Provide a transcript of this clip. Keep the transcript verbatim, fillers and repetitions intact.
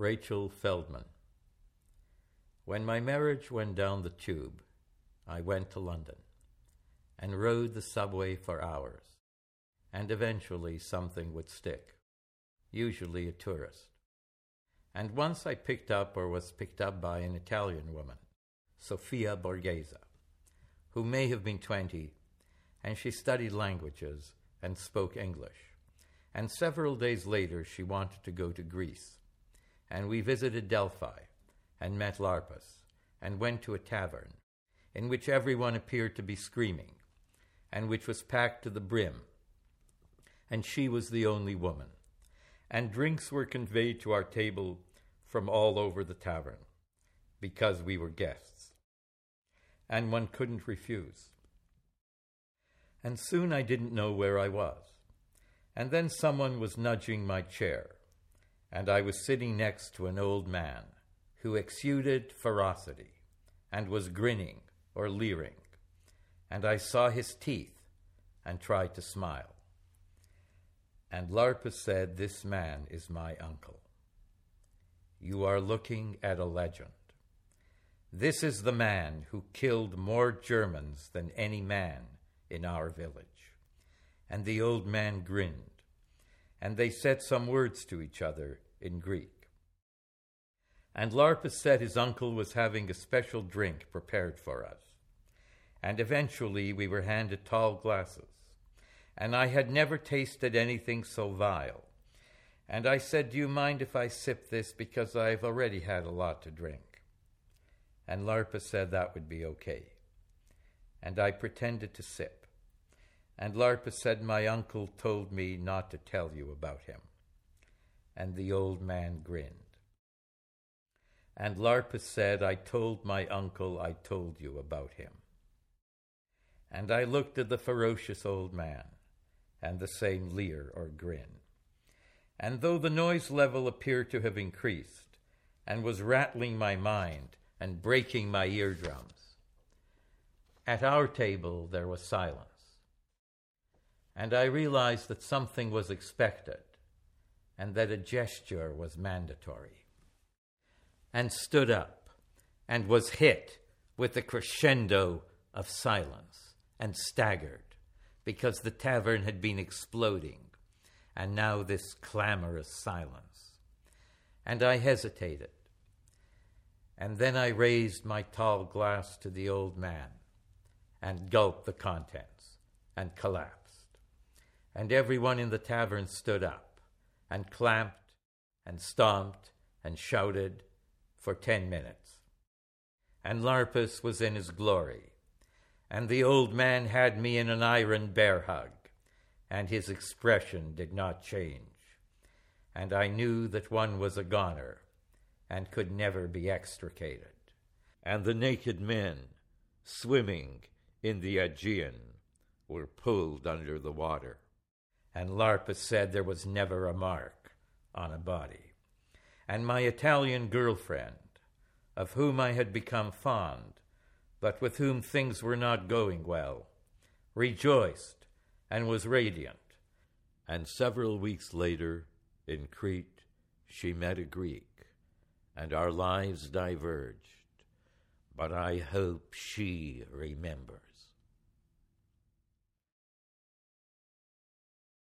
Rachel Feldman. When my marriage went down the tube, I went to London and rode the subway for hours, and eventually something would stick, usually a tourist. And once I picked up or was picked up by an Italian woman, Sofia Borghese, who may have been twenty, and she studied languages and spoke English. And several days later, she wanted to go to Greece. And we visited Delphi and met Larpus and went to a tavern in which everyone appeared to be screaming and which was packed to the brim. And she was the only woman. And drinks were conveyed to our table from all over the tavern because we were guests. And one couldn't refuse. And soon I didn't know where I was. And then someone was nudging my chair, and I was sitting next to an old man who exuded ferocity and was grinning or leering, and I saw his teeth and tried to smile. And Larpus said, "This man is my uncle. You are looking at a legend. This is the man who killed more Germans than any man in our village." And the old man grinned, and they said some words to each other in Greek. And Larpus said his uncle was having a special drink prepared for us. And eventually we were handed tall glasses, and I had never tasted anything so vile. And I said, "Do you mind if I sip this, because I've already had a lot to drink?" And Larpus said that would be okay. And I pretended to sip. And Larpus said, "My uncle told me not to tell you about him." And the old man grinned. And Larpus said, "I told my uncle I told you about him." And I looked at the ferocious old man, and the same leer or grin. And though the noise level appeared to have increased, and was rattling my mind and breaking my eardrums, at our table there was silence. And I realized that something was expected, and that a gesture was mandatory, and stood up, and was hit with the crescendo of silence, and staggered, because the tavern had been exploding, and now this clamorous silence. And I hesitated, and then I raised my tall glass to the old man, and gulped the contents, and collapsed. And everyone in the tavern stood up and clamped and stomped and shouted for ten minutes. And Larpus was in his glory, and the old man had me in an iron bear hug, and his expression did not change. And I knew that one was a goner and could never be extricated. And the naked men swimming in the Aegean were pulled under the water. And Larpus said there was never a mark on a body. And my Italian girlfriend, of whom I had become fond, but with whom things were not going well, rejoiced and was radiant. And several weeks later, in Crete, she met a Greek, and our lives diverged. But I hope she remembers.